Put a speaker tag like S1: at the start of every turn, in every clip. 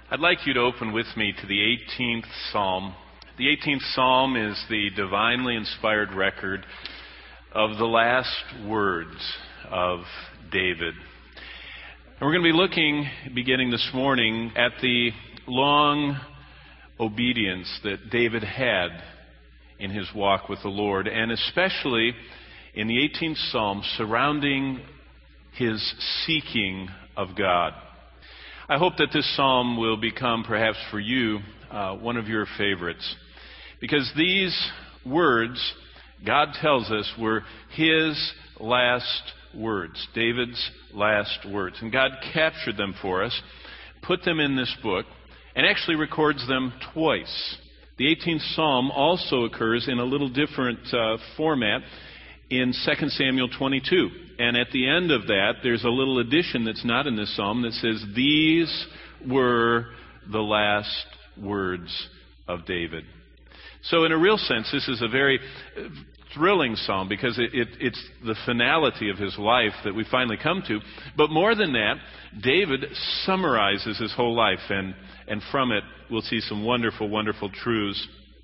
S1: I'd like you to open with me to the 18th Psalm. The 18th Psalm is the divinely inspired record of the last words of David. And we're going to be looking, beginning this morning, at the long obedience that David had in his walk with the Lord, and especially in the 18th Psalm surrounding his seeking of God. I hope that this psalm will become, perhaps for you, one of your favorites. Because these words, God tells us, were his last words, David's last words. And God captured them for us, put them in this book, and actually records them twice. The 18th Psalm also occurs in a little different format in 2 Samuel 22. And at the end of that, there's a little addition that's not in this psalm that says, these were the last words of David. So in a real sense, this is a very thrilling psalm because it's the finality of his life that we finally come to. But more than that, David summarizes his whole life, and from it we'll see some wonderful, wonderful truths.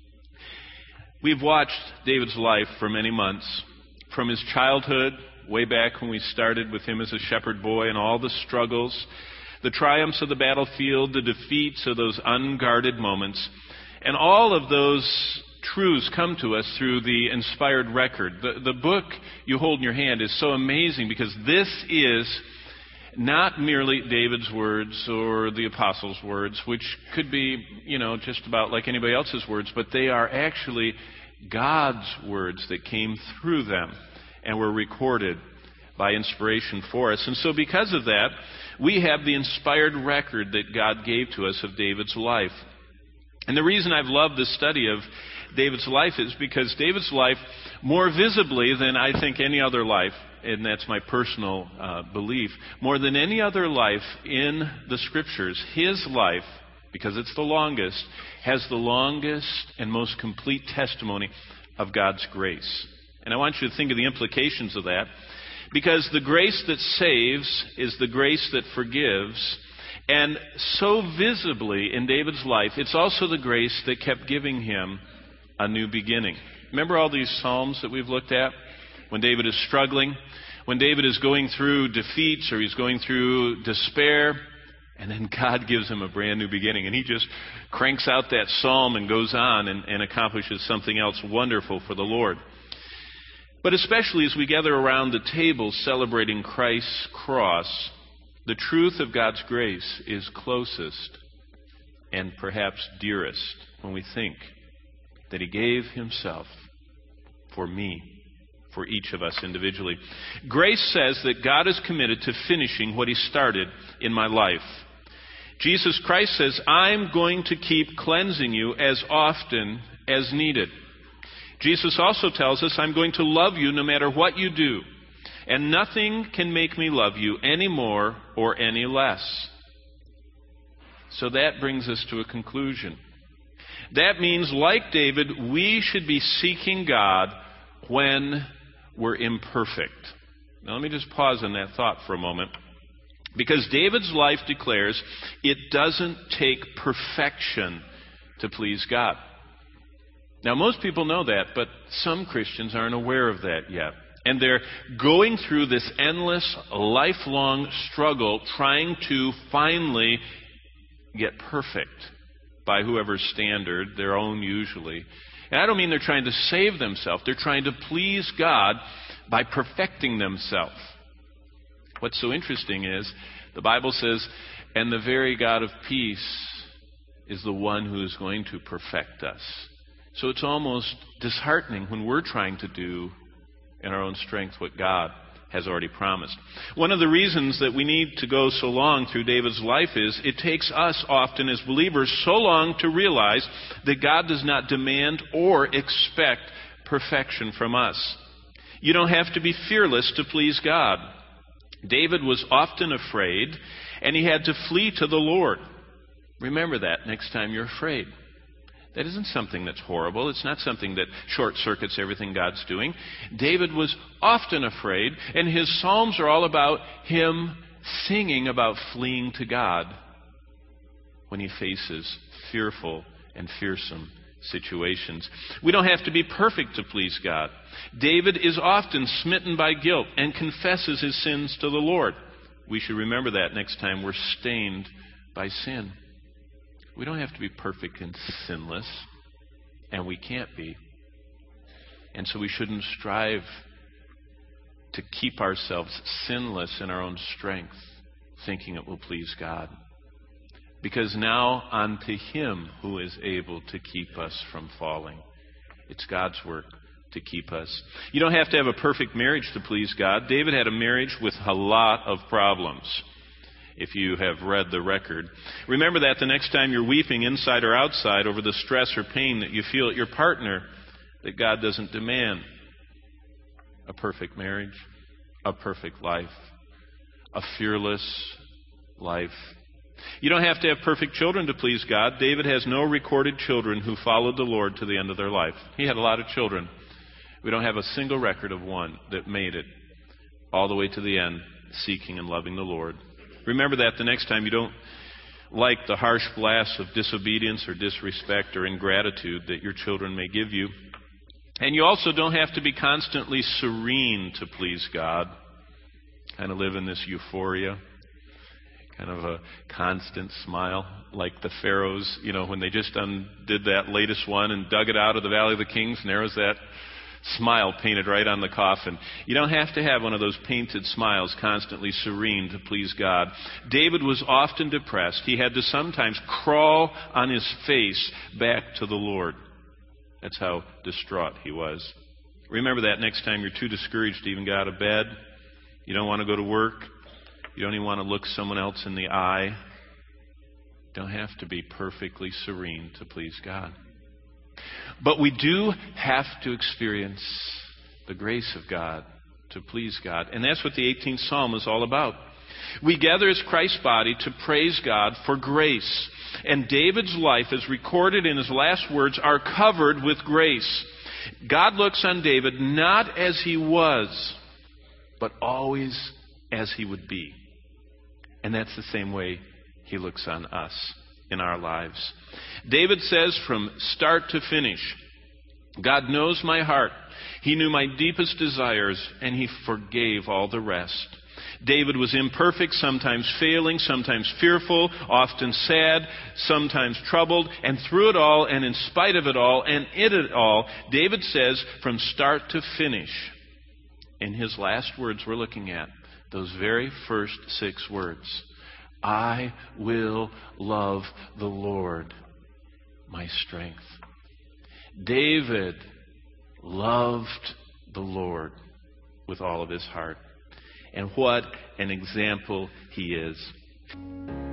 S1: We've watched David's life for many months, from his childhood, way back when we started with him as a shepherd boy, and all the struggles, the triumphs of the battlefield, the defeats of those unguarded moments. And all of those truths come to us through the inspired record. The book you hold in your hand is so amazing because this is not merely David's words or the apostles' words, which could be, just about like anybody else's words, but they are actually God's words that came through them and were recorded by inspiration for us. And so because of that, we have the inspired record that God gave to us of David's life. And the reason I've loved the study of David's life is because David's life, more visibly than I think any other life, and that's my personal belief, more than any other life in the Scriptures, his life, because it's the longest, has the longest and most complete testimony of God's grace. And I want you to think of the implications of that, because the grace that saves is the grace that forgives. And so visibly in David's life, it's also the grace that kept giving him a new beginning. Remember all these Psalms that we've looked at? When David is struggling, when David is going through defeats or he's going through despair, and then God gives him a brand new beginning. And he just cranks out that psalm and goes on and accomplishes something else wonderful for the Lord. But especially as we gather around the table celebrating Christ's cross, the truth of God's grace is closest and perhaps dearest when we think that he gave himself for me, for each of us individually. Grace says that God is committed to finishing what he started in my life. Jesus Christ says, I'm going to keep cleansing you as often as needed. Jesus also tells us, I'm going to love you no matter what you do, and nothing can make me love you any more or any less. So that brings us to a conclusion. That means, like David, we should be seeking God when we're imperfect. Now let me just pause on that thought for a moment. Because David's life declares it doesn't take perfection to please God. Now, most people know that, but some Christians aren't aware of that yet. And they're going through this endless, lifelong struggle trying to finally get perfect by whoever's standard, their own usually. And I don't mean they're trying to save themselves. They're trying to please God by perfecting themselves. What's so interesting is the Bible says, and the very God of peace is the one who is going to perfect us. So it's almost disheartening when we're trying to do in our own strength what God has already promised. One of the reasons that we need to go so long through David's life is it takes us often as believers so long to realize that God does not demand or expect perfection from us. You don't have to be fearless to please God. David was often afraid, and he had to flee to the Lord. Remember that next time you're afraid. That isn't something that's horrible. It's not something that short-circuits everything God's doing. David was often afraid, and his Psalms are all about him singing about fleeing to God when he faces fearful and fearsome situations. We don't have to be perfect to please God. David is often smitten by guilt and confesses his sins to the Lord. We should remember that next time we're stained by sin. We don't have to be perfect and sinless, and we can't be. And so we shouldn't strive to keep ourselves sinless in our own strength, thinking it will please God. Because now unto him who is able to keep us from falling. It's God's work to keep us. You don't have to have a perfect marriage to please God. David had a marriage with a lot of problems, if you have read the record. Remember that the next time you're weeping inside or outside over the stress or pain that you feel at your partner, that God doesn't demand a perfect marriage, a perfect life, a fearless life. You don't have to have perfect children to please God. David has no recorded children who followed the Lord to the end of their life. He had a lot of children. We don't have a single record of one that made it all the way to the end, seeking and loving the Lord. Remember that the next time you don't like the harsh blasts of disobedience or disrespect or ingratitude that your children may give you. And you also don't have to be constantly serene to please God. Kind of live in this euphoria. Kind of a constant smile, like the pharaohs, when they just undid that latest one and dug it out of the Valley of the Kings, and there was that smile painted right on the coffin. You don't have to have one of those painted smiles, constantly serene to please God. David was often depressed. He had to sometimes crawl on his face back to the Lord. That's how distraught he was. Remember that next time you're too discouraged to even get out of bed. You don't want to go to work. You don't even want to look someone else in the eye. You don't have to be perfectly serene to please God. But we do have to experience the grace of God to please God. And that's what the 18th Psalm is all about. We gather as Christ's body to praise God for grace. And David's life, as recorded in his last words, are covered with grace. God looks on David not as he was, but always as he would be. And that's the same way he looks on us in our lives. David says from start to finish, God knows my heart. He knew my deepest desires, and he forgave all the rest. David was imperfect, sometimes failing, sometimes fearful, often sad, sometimes troubled, and through it all, and in spite of it all, and in it all, David says from start to finish, in his last words we're looking at, those very first 6 words, I will love the Lord, my strength. David loved the Lord with all of his heart. And what an example he is.